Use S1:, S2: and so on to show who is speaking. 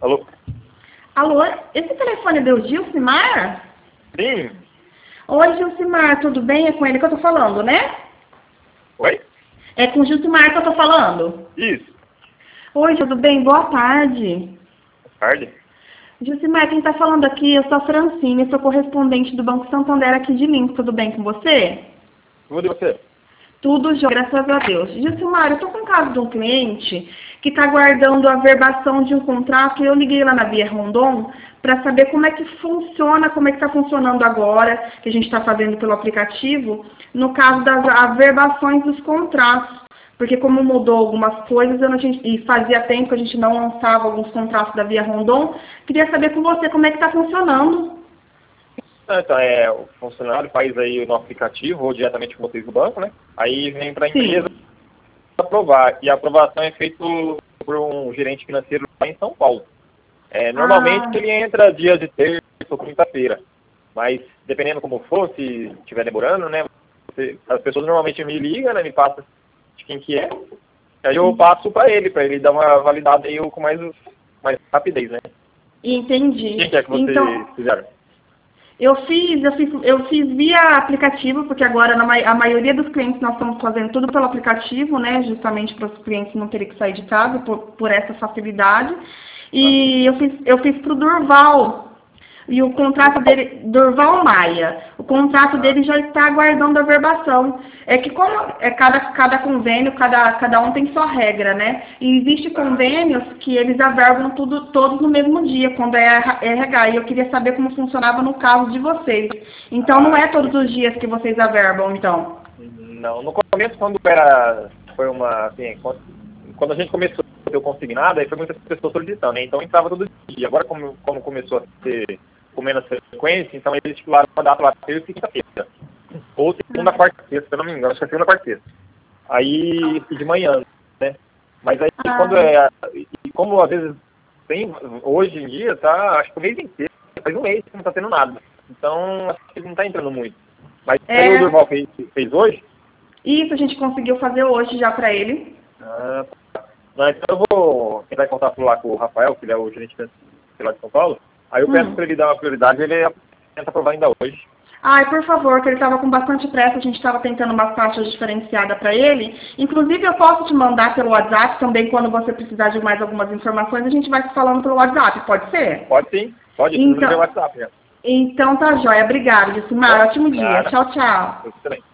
S1: Alô?
S2: Alô, esse telefone é do Gilcimar?
S1: Sim.
S2: Oi, Gilcimar, tudo bem? É com ele que eu tô falando, né?
S1: Oi?
S2: É com o Gilcimar que eu tô falando.
S1: Isso.
S2: Oi, tudo bem? Boa tarde.
S1: Boa tarde.
S2: Gilcimar, quem tá falando aqui, eu sou a Francine, sou correspondente do Banco Santander aqui de Lins. Tudo bem com você?
S1: Tudo e você?
S2: Tudo jóia, graças a Deus. Gilcimar, eu tô com um caso de um cliente que está aguardando a verbação de um contrato e eu liguei lá na Via Rondon para saber como é que funciona, como é que está funcionando agora, que a gente está fazendo pelo aplicativo, no caso das averbações dos contratos. Porque como mudou algumas coisas e fazia tempo que a gente não lançava alguns contratos da Via Rondon, queria saber com você como é que está funcionando.
S1: Então, o funcionário faz aí no aplicativo ou diretamente com vocês do banco, né? Aí vem para a empresa aprovar. E a aprovação é feita por um gerente financeiro lá em São Paulo. Normalmente ele entra dia de terça ou quinta-feira. Mas dependendo como for, se estiver demorando, né? As pessoas normalmente me ligam, né? Me passam de quem que é. Aí eu passo para ele dar uma validada aí com mais rapidez, né?
S2: Entendi.
S1: Quem que é que vocês fizeram?
S2: Eu fiz via aplicativo, porque agora a maioria dos clientes nós estamos fazendo tudo pelo aplicativo, né? Justamente para os clientes não terem que sair de casa por essa facilidade. E eu fiz para o Durval. E o contrato dele, Durval Maia, o contrato dele já está aguardando a verbação. É que como cada convênio, cada um tem sua regra, né? E existe convênios que eles averbam todos no mesmo dia, quando é RH. E eu queria saber como funcionava no caso de vocês. Então não é todos os dias que vocês averbam, então?
S1: Não, no começo foi uma, assim, quando a gente começou a ter o consignado, aí foi muitas pessoas solicitando, né? Então entrava todo dia. Agora como começou a ser com menos frequência, então eles estipularam uma data lá, terça e quinta-feira. Ou segunda, quarta, sexta, se eu não me engano, acho que é segunda, quarta, sexta. Aí de manhã, né? Mas aí como às vezes tem, hoje em dia, tá, acho que o mês inteiro, faz um mês que não tá tendo nada. Então, acho que não tá entrando muito. Mas aí o Durval fez hoje?
S2: Isso, a gente conseguiu fazer hoje já para ele.
S1: Não, então eu vou tentar contato lá com o Rafael, que ele é o gerente lá de São Paulo. Aí eu peço para ele dar uma prioridade, ele tenta aprovar ainda hoje.
S2: Ai, por favor, que ele estava com bastante pressa, a gente estava tentando uma taxa diferenciada para ele. Inclusive, eu posso te mandar pelo WhatsApp também, quando você precisar de mais algumas informações, a gente vai se falando pelo WhatsApp, pode ser?
S1: Pode sim, pode, então, no meu WhatsApp.
S2: Então tá jóia, obrigada, Gilcimar, ótimo dia, tchau, tchau.
S1: Eu também.